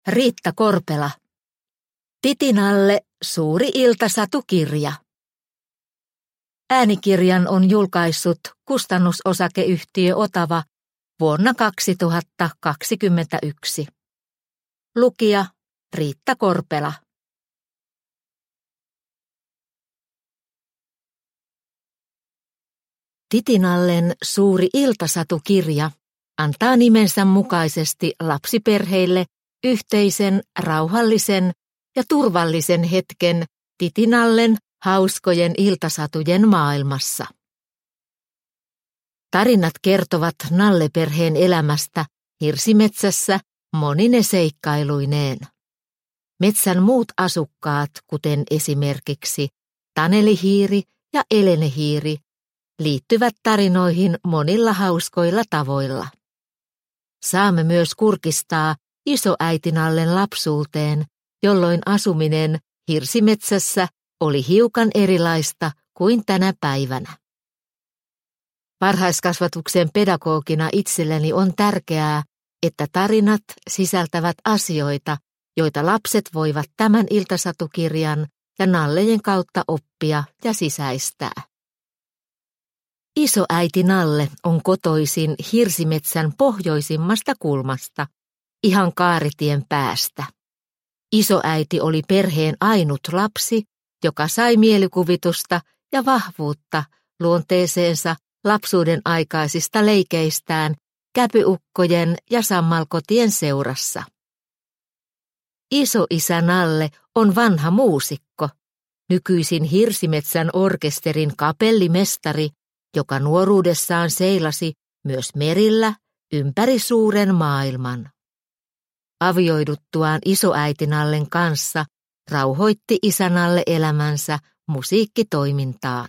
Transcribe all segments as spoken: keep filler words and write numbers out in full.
Riitta Korpela. Titinalle suuri iltasatukirja. Äänikirjan on julkaissut kustannusosakeyhtiö Otava vuonna kaksituhattakaksikymmentäyksi. Lukija Riitta Korpela. Titinallen suuri iltasatukirja antaa nimensä mukaisesti lapsiperheille yhteisen, rauhallisen ja turvallisen hetken Titinallen hauskojen iltasatujen maailmassa. Tarinat kertovat Nalle-perheen elämästä hirsimetsässä monine seikkailuineen. Metsän muut asukkaat, kuten esimerkiksi Taneli-hiiri ja Elene-hiiri, liittyvät tarinoihin monilla hauskoilla tavoilla. Saamme myös kurkistaa isoäitinallen lapsuuteen, jolloin asuminen hirsimetsässä oli hiukan erilaista kuin tänä päivänä. Varhaiskasvatuksen pedagogina itselleni on tärkeää, että tarinat sisältävät asioita, joita lapset voivat tämän iltasatukirjan ja nallejen kautta oppia ja sisäistää. Isoäiti Nalle on kotoisin hirsimetsän pohjoisimmasta kulmasta, ihan Kaaritien päästä. Isoäiti oli perheen ainut lapsi, joka sai mielikuvitusta ja vahvuutta luonteeseensa lapsuuden aikaisista leikeistään käpyukkojen ja sammalkotien seurassa. Isoisä Nalle on vanha muusikko, nykyisin Hirsimetsän orkesterin kapellimestari, joka nuoruudessaan seilasi myös merillä ympäri suuren maailman. Avioiduttuaan isoäitinallen kanssa rauhoitti isänalle elämänsä musiikkitoimintaan.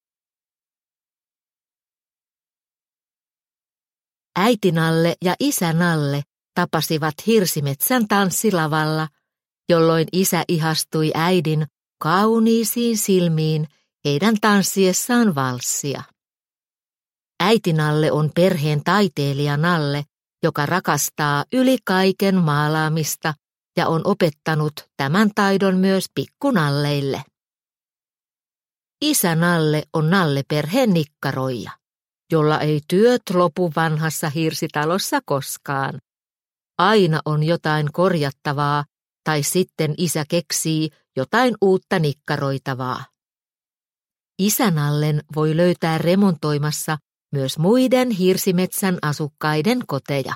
Äitinalle ja isänalle tapasivat Hirsimetsän tanssilavalla, jolloin isä ihastui äidin kauniisiin silmiin heidän tanssiessaan valssia. Äitinalle on perheen taiteilija Nalle, joka rakastaa yli kaiken maalaamista ja on opettanut tämän taidon myös pikkunalleille. Isä Nalle on Nalle-perheen nikkaroija, jolla ei työt lopu vanhassa hirsitalossa koskaan. Aina on jotain korjattavaa tai sitten isä keksii jotain uutta nikkaroitavaa. Isä Nallen voi löytää remontoimassa myös muiden Hirsimetsän asukkaiden koteja.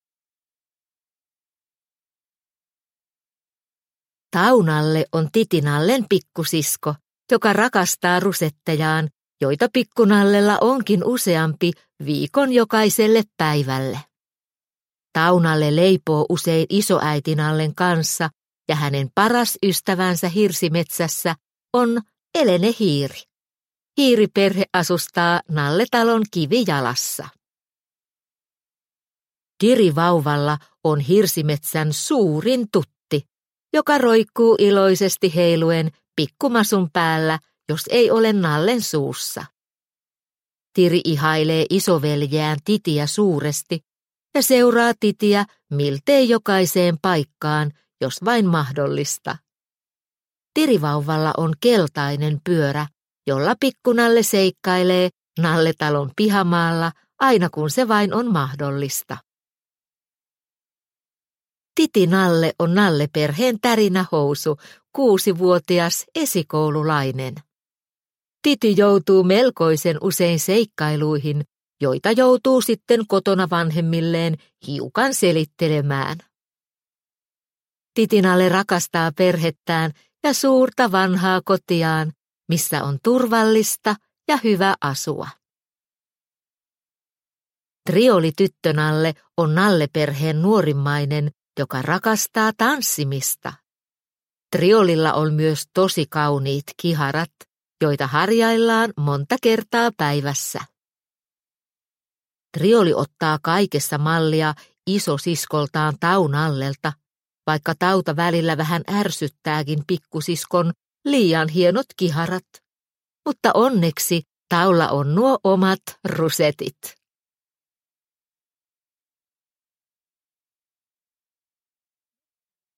Taunalle on Titinallen pikkusisko, joka rakastaa rusettejaan, joita pikkunallella onkin useampi viikon jokaiselle päivälle. Taunalle leipoo usein isoäitinallen kanssa ja hänen paras ystävänsä Hirsimetsässä on Elene-hiiri. Hiiriperhe asustaa Nalle-talon kivijalassa. Tirivauvalla on Hirsimetsän suurin tutti, joka roikkuu iloisesti heiluen pikkumasun päällä, jos ei ole Nallen suussa. Tiri ihailee isoveljeään Titiä suuresti ja seuraa Titiä miltei jokaiseen paikkaan, jos vain mahdollista. Tirivauvalla on keltainen pyörä, jolla pikkunalle seikkailee Nalle-talon pihamaalla aina kun se vain on mahdollista. Titinalle on Nalle-perheen tärinähousu, kuusivuotias esikoululainen. Titi joutuu melkoisen usein seikkailuihin, joita joutuu sitten kotona vanhemmilleen hiukan selittelemään. Titinalle rakastaa perhettään ja suurta vanhaa kotiaan, missä on turvallista ja hyvä asua. Trioli tyttönalle on Nalle-perheen nuorimmainen, joka rakastaa tanssimista. Triolilla on myös tosi kauniit kiharat, joita harjaillaan monta kertaa päivässä. Trioli ottaa kaikessa mallia isosiskoltaan Taunallelta, vaikka Tauta välillä vähän ärsyttääkin pikkusiskon liian hienot kiharat. Mutta onneksi Taulla on nuo omat rusetit.